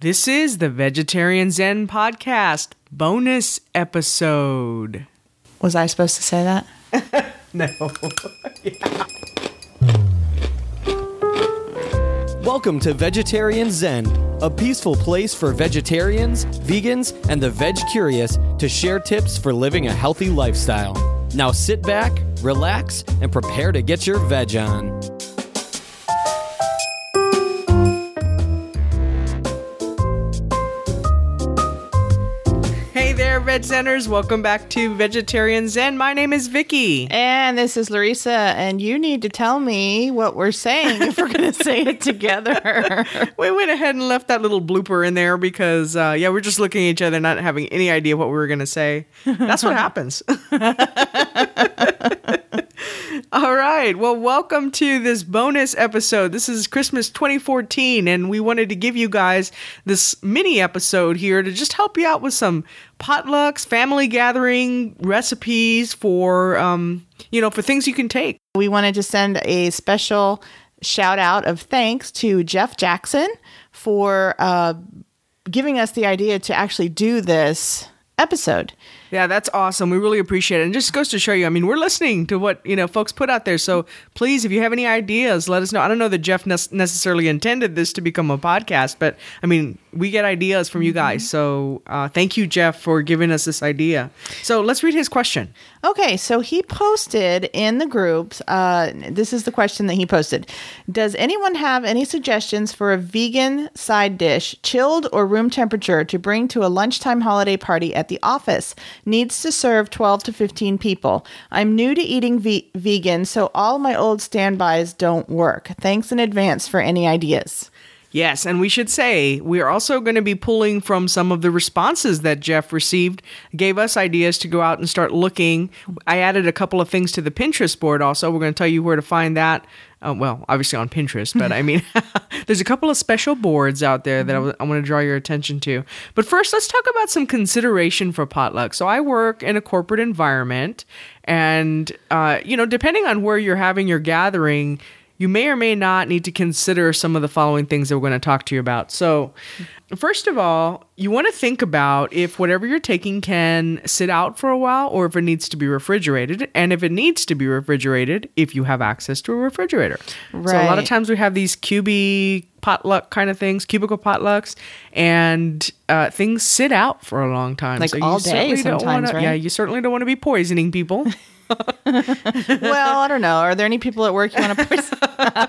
This is the Vegetarian Zen Podcast bonus episode. Was I supposed to say that? No. Yeah. Welcome to Vegetarian Zen, a peaceful place for vegetarians, vegans, and the veg curious to share tips for living a healthy lifestyle. Now sit back, relax, and prepare to get your veg on. Hey there, Veg Zeners. Welcome back to Vegetarian Zen. My name is Vicky. And this is Larissa, and you need to tell me what we're saying if we're going to say it together. We went ahead and left that little blooper in there because, we're just looking at each other, not having any idea what we were going to say. That's what happens. All right. Well, welcome to this bonus episode. This is Christmas 2014, and we wanted to give you guys this mini episode here to just help you out with some potlucks, family gathering recipes for, for things you can take. We wanted to send a special shout out of thanks to Jeff Jackson for giving us the idea to actually do this episode. Yeah, that's awesome. We really appreciate it. And just goes to show you, we're listening to what, folks put out there. So please, if you have any ideas, let us know. I don't know that Jeff necessarily intended this to become a podcast, but we get ideas from you guys. So thank you, Jeff, for giving us this idea. So let's read his question. Okay, so he posted in the groups, this is the question that he posted. Does anyone have any suggestions for a vegan side dish, chilled or room temperature, to bring to a lunchtime holiday party at the office? Needs to serve 12 to 15 people. I'm new to eating vegan, so all my old standbys don't work. Thanks in advance for any ideas. Yes, and we should say we are also going to be pulling from some of the responses that Jeff received, gave us ideas to go out and start looking. I added a couple of things to the Pinterest board also. We're going to tell you where to find that. Obviously on Pinterest, but there's a couple of special boards out there that I want to draw your attention to. But first, let's talk about some consideration for potluck. So I work in a corporate environment, and, depending on where you're having your gathering, you may or may not need to consider some of the following things that we're going to talk to you about. So first of all, you want to think about if whatever you're taking can sit out for a while or if it needs to be refrigerated. And if it needs to be refrigerated, if you have access to a refrigerator. Right. So a lot of times we have these potluck kind of things, cubicle potlucks, and things sit out for a long time. Like so all day sometimes, right? Yeah, you certainly don't want to be poisoning people. Well, I don't know. Are there any people at work you want to poison?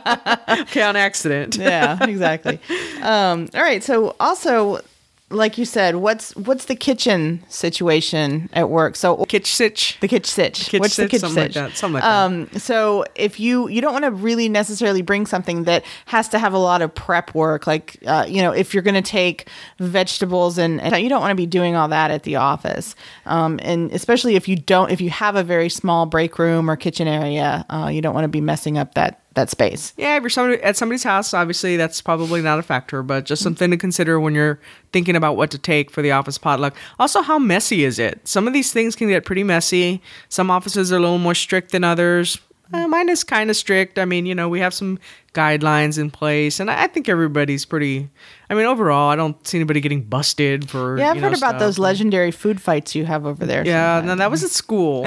Okay, on accident. Yeah, exactly. All right. So also, like you said, what's the kitchen situation at work? So Kitch sitch. The kitch sitch. What's the kitch something sitch? Like that. Something like that. So if you don't want to really necessarily bring something that has to have a lot of prep work, like, if you're going to take vegetables and you don't want to be doing all that at the office. And especially if you have a very small break room or kitchen area, you don't want to be messing up that space. Yeah, if you're at somebody's house, obviously that's probably not a factor, but just something to consider when you're thinking about what to take for the office potluck. Also, how messy is it? Some of these things can get pretty messy. Some offices are a little more strict than others. Mine is kind of strict. We have some guidelines in place, and I think everybody's pretty. Overall, I don't see anybody getting busted for. Yeah, I've heard about those legendary food fights you have over there. Yeah, no, that was at school,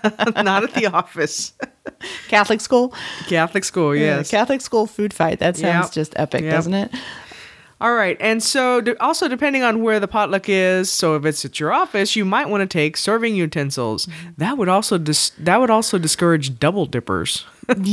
not at the office. Catholic school? Catholic school, yes. Yeah, Catholic school food fight. That sounds just epic, doesn't it? All right. And so also depending on where the potluck is, so if it's at your office, you might want to take serving utensils. That would also discourage double dippers.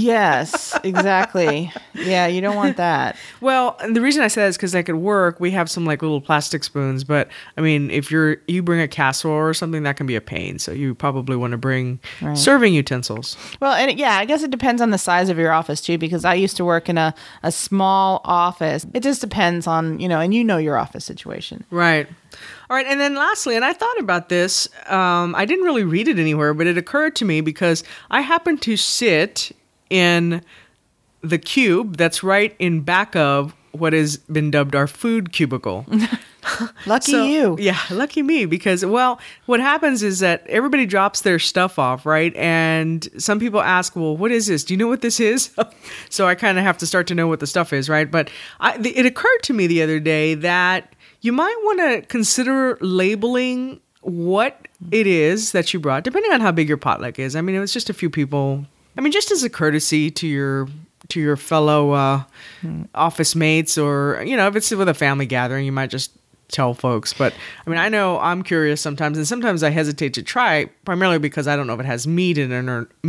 Yes, exactly. Yeah, you don't want that. Well, and the reason I say that is because at work, we have some little plastic spoons. But if you bring a casserole or something, that can be a pain. So you probably want to bring serving utensils. Well, and I guess it depends on the size of your office too, because I used to work in a small office. It just depends on, and your office situation. Right. All right. And then lastly, and I thought about this, I didn't really read it anywhere, but it occurred to me because I happen to sit in the cube that's right in back of what has been dubbed our food cubicle. Lucky you. Yeah, lucky me. Because, what happens is that everybody drops their stuff off, right? And some people ask, well, what is this? Do you know what this is? So I kind of have to start to know what the stuff is, right? But it occurred to me the other day that You might want to consider labeling what it is that you brought, depending on how big your potluck is. I mean, if it's just a few people, I mean, just as a courtesy to your fellow office mates, or, you know, if it's with a family gathering, you might just tell folks. But I mean, I know I'm curious sometimes, and sometimes I hesitate to try, primarily because I don't know if it has meat in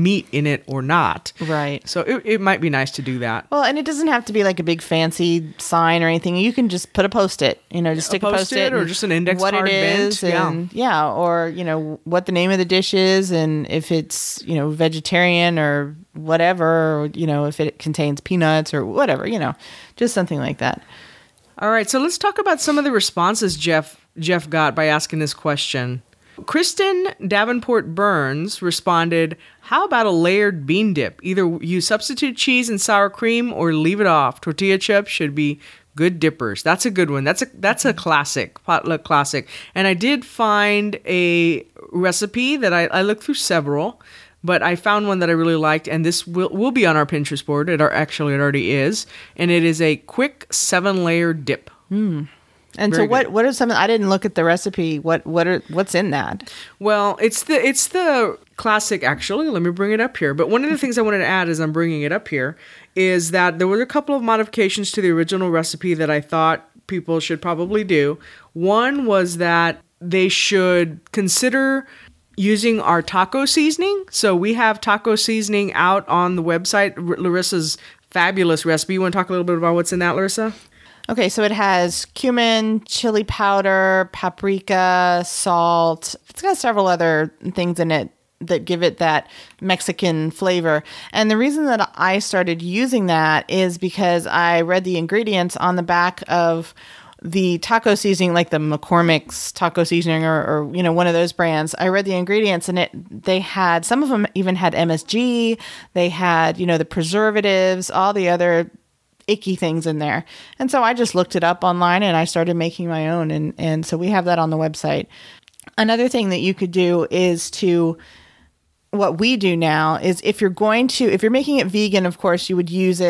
it or not. Right. So it might be nice to do that. Well, and it doesn't have to be like a big fancy sign or anything. You can just put a Post-it, you know, just stick a Post-it or just an index what card it is, bent. and or, you know, what the name of the dish is, and if it's, you know, vegetarian or whatever, or, you know, if it contains peanuts or whatever, you know, just something like that. All right, so let's talk about some of the responses Jeff got by asking this question. Kristen Davenport Burns responded, "How about a layered bean dip? Either use substitute cheese and sour cream or leave it off. Tortilla chips should be good dippers." That's a good one. That's a classic, potluck classic. And I did find a recipe that I looked through several, but I found one that I really liked, and this will be on our Pinterest board. It already is, and it is a quick 7-layer dip. And Very so good. what are some? I didn't look at the recipe. What's in that? Well, it's the classic. Actually, let me bring it up here. But one of the things I wanted to add, as I'm bringing it up here, is that there were a couple of modifications to the original recipe that I thought people should probably do. One was that they should consider using our taco seasoning. So we have taco seasoning out on the website, Larissa's fabulous recipe. You want to talk a little bit about what's in that, Larissa? Okay, so it has cumin, chili powder, paprika, salt. It's got several other things in it that give it that Mexican flavor. And the reason that I started using that is because I read the ingredients on the back of the taco seasoning, like the McCormick's taco seasoning, or you know, one of those brands. I read the ingredients, and they had, some of them even had MSG. They had, you know, the preservatives, all the other icky things in there. And so I just looked it up online and I started making my own. And so we have that on the website. Another thing that you could do is what we do now is, if you're making it vegan, of course, you would use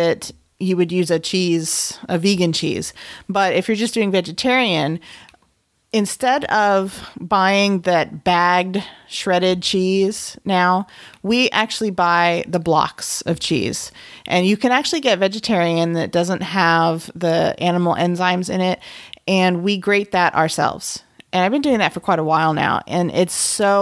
a vegan cheese. But if you're just doing vegetarian, instead of buying that bagged shredded cheese now, we actually buy the blocks of cheese. And you can actually get vegetarian that doesn't have the animal enzymes in it. And we grate that ourselves. And I've been doing that for quite a while now. And it's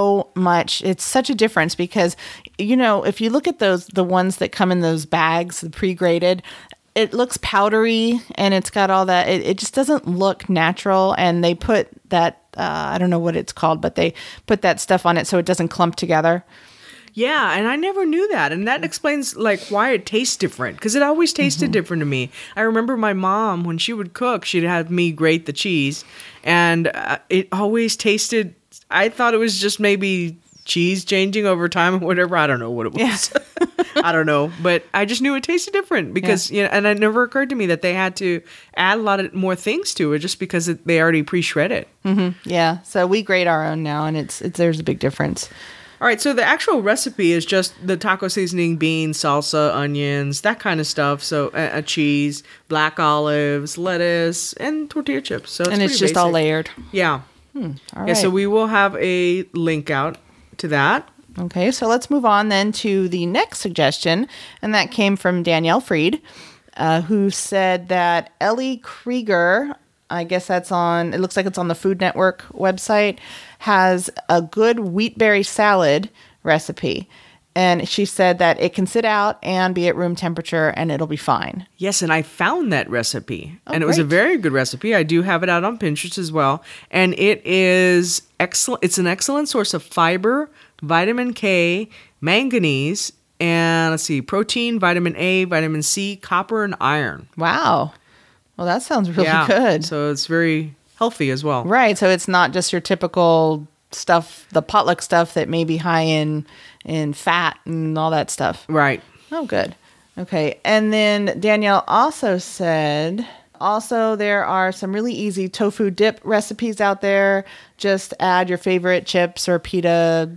such a difference, because, you know, if you look at the ones that come in those bags, the pre-grated, it looks powdery and it's got all that. It just doesn't look natural. And they put that, I don't know what it's called, but they put that stuff on it so it doesn't clump together. Yeah, and I never knew that. And that explains like why it tastes different, because it always tasted different to me. I remember my mom, when she would cook, she'd have me grate the cheese, and it always tasted, I thought it was just maybe cheese changing over time or whatever. I don't know what it was. Yeah. I don't know, but I just knew it tasted different because, you know, and it never occurred to me that they had to add a lot of more things to it just because they already pre-shred it. Mm-hmm. Yeah. So we grate our own now, and there's a big difference. All right, so the actual recipe is just the taco seasoning, beans, salsa, onions, that kind of stuff. So a cheese, black olives, lettuce, and tortilla chips. So it's just all layered. Yeah. All right. Yeah, so we will have a link out to that. Okay, so let's move on then to the next suggestion, and that came from Danielle Freed, who said that Ellie Krieger, I guess it looks like it's on the Food Network website, has a good wheatberry salad recipe. And she said that it can sit out and be at room temperature and it'll be fine. Yes, and I found that recipe. Oh, and it was a great. very good recipe. I do have it out on Pinterest as well. And it is excellent. It's an excellent source of fiber, vitamin K, manganese, and let's see, protein, vitamin A, vitamin C, copper, and iron. Wow. Well, that sounds really good. So it's very healthy as well. Right. So it's not just your typical stuff, the potluck stuff that may be high in fat and all that stuff. Right. Oh, good. Okay. And then Danielle also said, there are some really easy tofu dip recipes out there. Just add your favorite chips or pita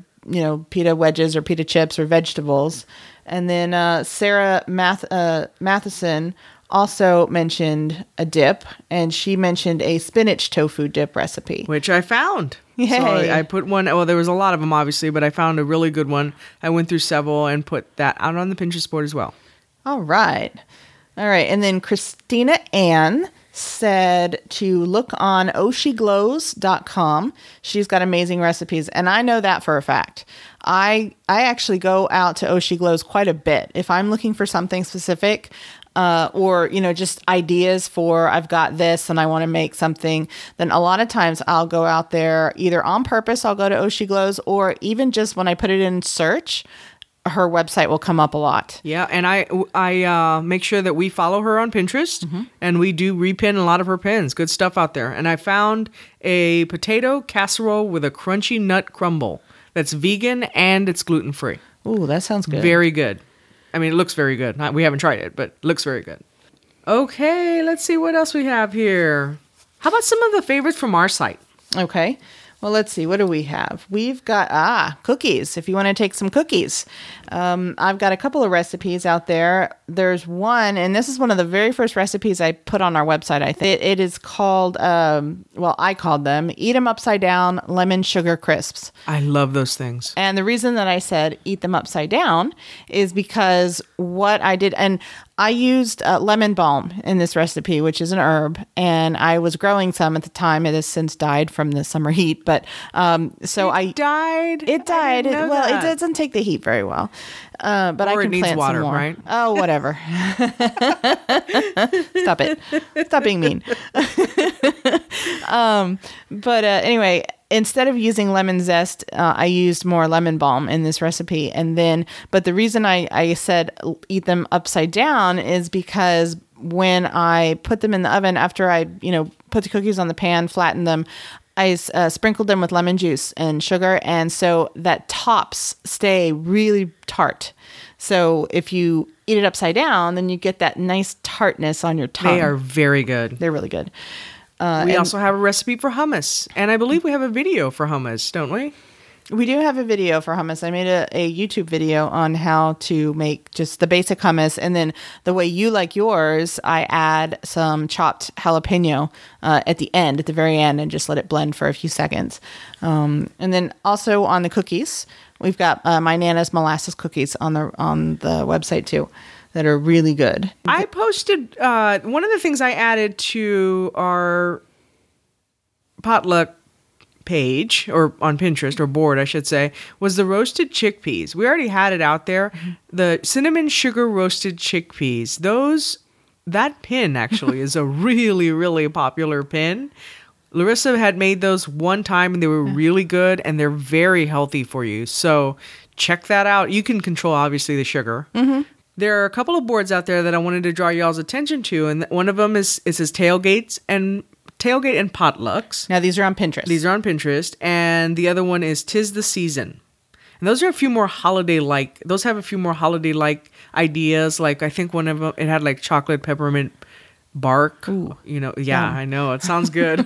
wedges or pita chips or vegetables. And then Sarah Matheson also mentioned a dip, and she mentioned a spinach tofu dip recipe. Which I found. Yay. So I put one, well, there was a lot of them, obviously, but I found a really good one. I went through several and put that out on the Pinterest board as well. All right. And then Christina Ann said to look on oshiglows.com. She's got amazing recipes, and I know that for a fact. I actually go out to Oshiglows quite a bit. If I'm looking for something specific, or, just ideas for I've got this and I want to make something, then a lot of times I'll go out there either on purpose, I'll go to Oshiglows, or even just when I put it in search, her website will come up a lot. Yeah, and I make sure that we follow her on Pinterest, and we do repin a lot of her pins. Good stuff out there. And I found a potato casserole with a crunchy nut crumble that's vegan and it's gluten-free. Ooh, that sounds good. Very good. I mean, it looks very good. We haven't tried it, but it looks very good. Okay, let's see what else we have here. How about some of the favorites from our site? Okay. Well, let's see. What do we have? We've got, cookies. If you want to take some cookies. I've got a couple of recipes out there. There's one, and this is one of the very first recipes I put on our website. I think it is called, I called them Eat 'em Upside Down Lemon Sugar Crisps. I love those things. And the reason that I said eat them upside down is because what I did, and I used lemon balm in this recipe, which is an herb, and I was growing some at the time. It has since died from the summer heat, but It died. It died. I didn't know Well, that. it doesn't take the heat very well, but I Or it can needs plant water, some more. right? Oh, whatever. Stop it. Stop being mean. But anyway, instead of using lemon zest, I used more lemon balm in this recipe. But the reason I said eat them upside down is because when I put them in the oven, after I, put the cookies on the pan, flattened them, I sprinkled them with lemon juice and sugar. And so that tops stay really tart. So if you eat it upside down, then you get that nice tartness on your tongue. They are very good. They're really good. We also have a recipe for hummus. And I believe we have a video for hummus, don't we? We do have a video for hummus. I made a YouTube video on how to make just the basic hummus. And then the way you like yours, I add some chopped jalapeno at the very end, and just let it blend for a few seconds. And then also on the cookies, we've got my Nana's molasses cookies on the website too, that are really good. I posted one of the things I added to our potluck page, or on Pinterest, or board, I should say, was the roasted chickpeas. We already had it out there. The cinnamon sugar roasted chickpeas. That pin actually is a really, really popular pin. Larissa had made those one time and they were really good, and they're very healthy for you. So check that out. You can control, obviously, the sugar. Mm-hmm. There are a couple of boards out there that I wanted to draw y'all's attention to, and one of them is Tailgate and Potlucks. Now these are on Pinterest. These are on Pinterest, and the other one is 'Tis the Season. And those are a few more holiday-like. Those have a few more holiday-like ideas. Like I think one of them, it had like chocolate peppermint bark. Ooh. I know it sounds good.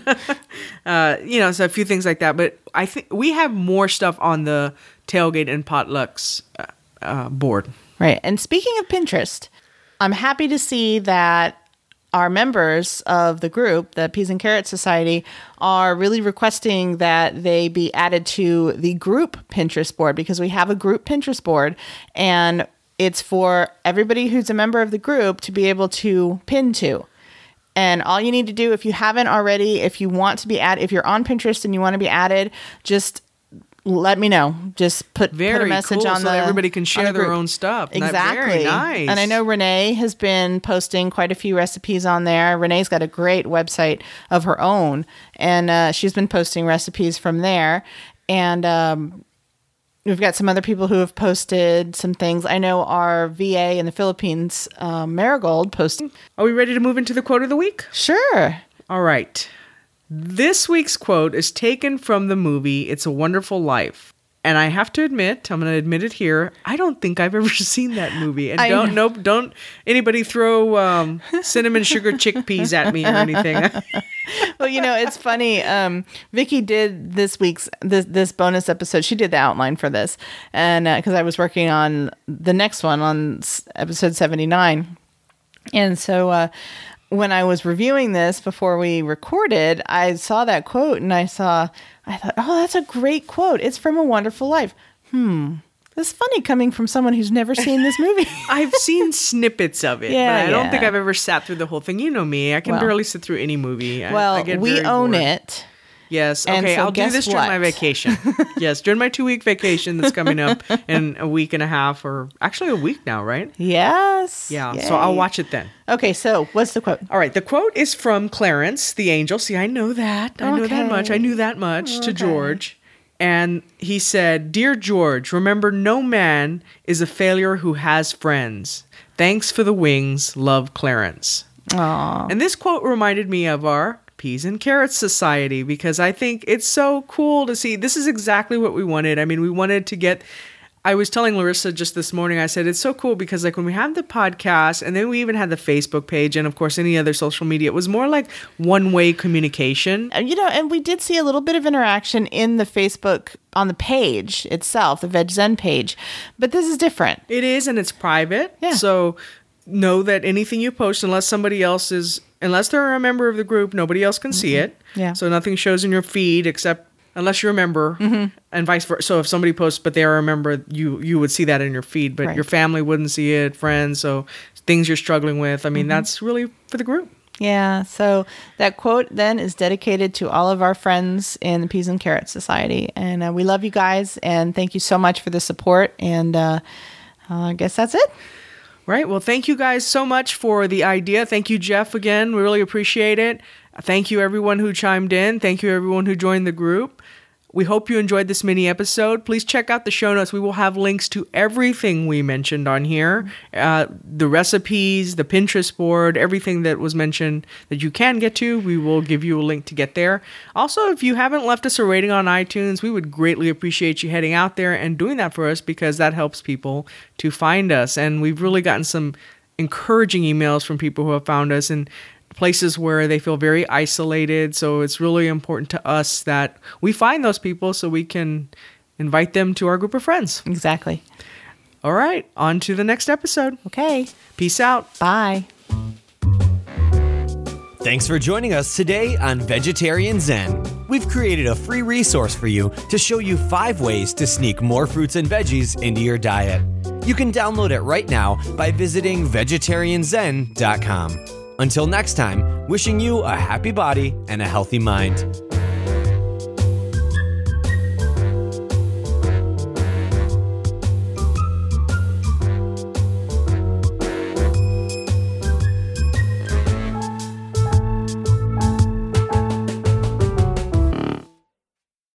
So a few things like that. But I think we have more stuff on the Tailgate and Potlucks board. Right. And speaking of Pinterest, I'm happy to see that our members of the group, the Peas and Carrots Society, are really requesting that they be added to the group Pinterest board, because we have a group Pinterest board, and it's for everybody who's a member of the group to be able to pin to. And all you need to do, if you haven't already, if you want to be added, if you're on Pinterest and you want to be added, just let me know. Just put a message cool, on so the everybody can share their group. own stuff. Exactly. Very nice. And I know Renee has been posting quite a few recipes on there. Renee's got a great website of her own, and she's been posting recipes from there. And we've got some other people who have posted some things. I know our VA in the Philippines, Marigold, posted. Are we ready to move into the quote of the week? Sure. All right. This week's quote is taken from the movie It's a Wonderful Life. And I have to admit, I'm going to admit it here, I don't think I've ever seen that movie. And don't anybody throw cinnamon sugar chickpeas at me or anything. Well, it's funny. Vicky did this week's this bonus episode. She did the outline for this, and because I was working on the next one on episode 79. And so when I was reviewing this before we recorded, I saw that quote and I thought, oh, that's a great quote. It's from A Wonderful Life. It's funny coming from someone who's never seen this movie. I've seen snippets of it, but I don't think I've ever sat through the whole thing. You know me. I can barely sit through any movie. I get we very own bored. it. Yes. And Okay, so I'll do this during my vacation. Yes, during my 2-week vacation that's coming up in a week and a half, or actually a week now, right? Yes. Yeah, Yay. so I'll watch it then. Okay, so what's the quote? All right, the quote is from Clarence, the angel. See, I know that. I know that much. I knew that much to George. And he said, "Dear George, remember no man is a failure who has friends. Thanks for the wings. Love, Clarence." Aww. And this quote reminded me of our Peas and Carrots Society, because I think it's so cool to see. This is exactly what we wanted. I mean, we wanted to get... I was telling Larissa just this morning, I said, it's so cool because like when we have the podcast and then we even had the Facebook page and of course any other social media, it was more like one-way communication. And we did see a little bit of interaction in the Facebook on the page itself, the Veg Zen page, but this is different. It is, and it's private. Yeah. So know that anything you post, unless they're a member of the group, nobody else can see it. Yeah. So nothing shows in your feed except unless you're a member, and vice versa. So if somebody posts, but they are a member, you would see that in your feed, but your family wouldn't see it, friends. So things you're struggling with. I mean, that's really for the group. Yeah. So that quote then is dedicated to all of our friends in the Peas and Carrots Society. And we love you guys. And thank you so much for the support. And I guess that's it. Right. Well, thank you guys so much for the idea. Thank you, Jeff, again. We really appreciate it. Thank you, everyone who chimed in. Thank you, everyone who joined the group. We hope you enjoyed this mini episode. Please check out the show notes. We will have links to everything we mentioned on here. The recipes, the Pinterest board, everything that was mentioned that you can get to, we will give you a link to get there. Also, if you haven't left us a rating on iTunes, we would greatly appreciate you heading out there and doing that for us because that helps people to find us. And we've really gotten some encouraging emails from people who have found us in places where they feel very isolated. So it's really important to us that we find those people so we can invite them to our group of friends. Exactly. All right, on to the next episode. Okay. Peace out. Bye. Thanks for joining us today on Vegetarian Zen. We've created a free resource for you to show you 5 ways to sneak more fruits and veggies into your diet. You can download it right now by visiting vegetarianzen.com. Until next time, wishing you a happy body and a healthy mind.